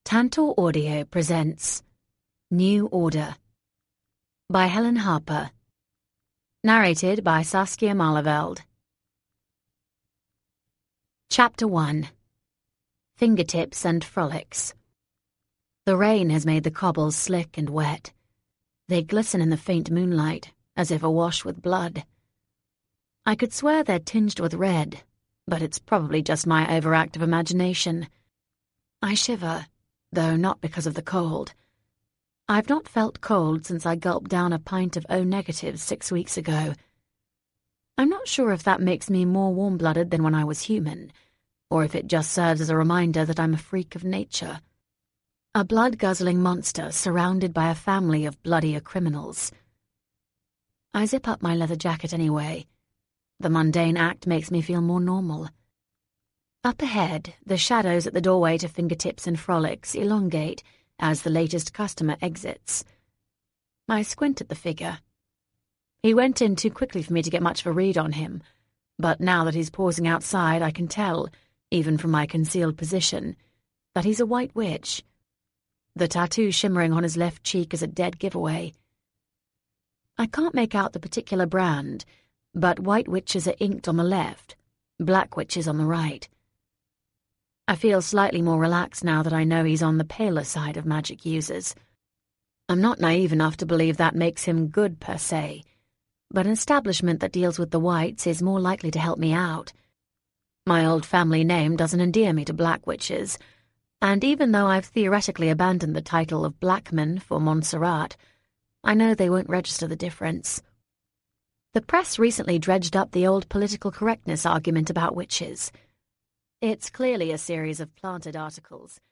Tantor Audio presents New Order by Helen Harper. Narrated by Saskia Malaveld. Chapter 1. Fingertips and Frolics. The rain has made the cobbles slick and wet. They glisten in the faint moonlight, as if awash with blood. I could swear they're tinged with red, but it's probably just my overactive imagination. I shiver, though not because of the cold. I've not felt cold since I gulped down a pint of O-negatives 6 weeks ago. I'm not sure if that makes me more warm-blooded than when I was human, or if it just serves as a reminder that I'm a freak of nature. A blood-guzzling monster surrounded by a family of bloodier criminals. I zip up my leather jacket anyway. The mundane act makes me feel more normal. Up ahead, the shadows at the doorway to Fingertips and Frolics elongate as the latest customer exits. I squint at the figure. He went in too quickly for me to get much of a read on him, but now that he's pausing outside, I can tell, even from my concealed position, that he's a white witch. The tattoo shimmering on his left cheek is a dead giveaway. I can't make out the particular brand, but white witches are inked on the left, black witches on the right. I feel slightly more relaxed now that I know he's on the paler side of magic users. I'm not naive enough to believe that makes him good per se, but an establishment that deals with the whites is more likely to help me out. My old family name doesn't endear me to black witches, and even though I've theoretically abandoned the title of Blackman for Montserrat, I know they won't register the difference. The press recently dredged up the old political correctness argument about witches. It's clearly a series of planted articles,